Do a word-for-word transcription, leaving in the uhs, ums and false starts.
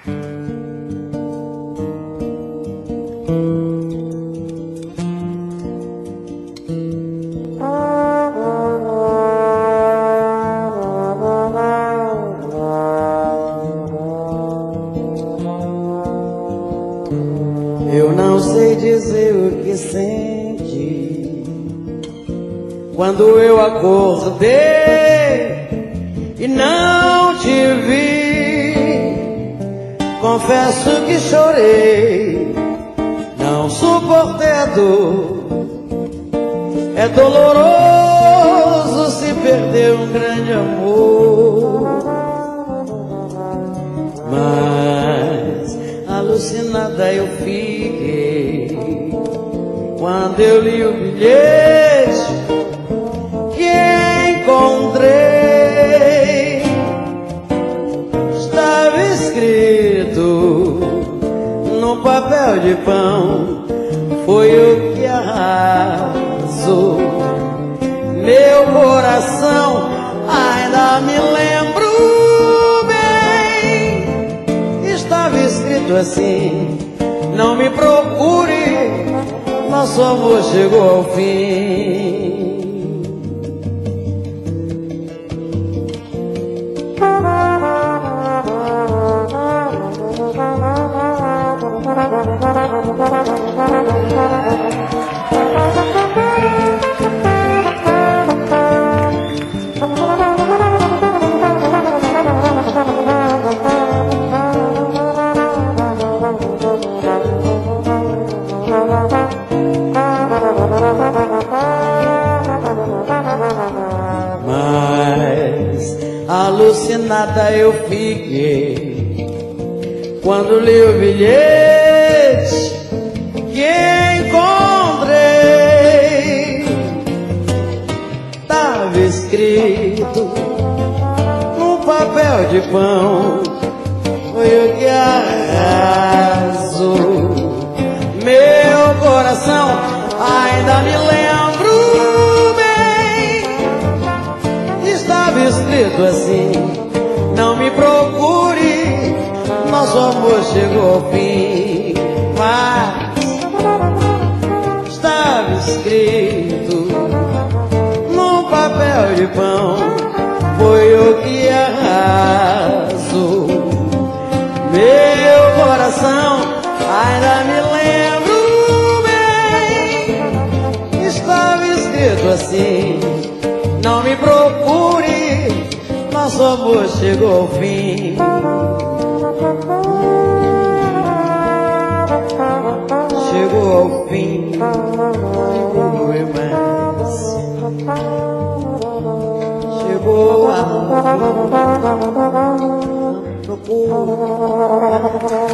Eu não sei dizer o que senti quando eu acordei e não te vi. Confesso que chorei, não suportei a dor. É doloroso se perder um grande amor, mas alucinada eu fiquei quando eu li o bilhete que encontrei. Estava escrito no papel de pão, foi o que arrasou meu coração. Ainda me lembro bem, estava escrito assim: não me procure, nosso amor chegou ao fim. Mas alucinada eu fiquei quando li o bilhete que encontrei. Tava escrito num papel de pão, foi o que arrasou meu coração. Ainda me lembro bem, estava escrito assim: não me procure, nosso amor chegou ao fim. Mas estava escrito num papel de pão, foi o que arrasou meu coração. Ainda me lembro bem, estava escrito assim: não me procure, nosso amor chegou ao fim. Chegou ao fim, chegou mais, chegou ao fim. Procura.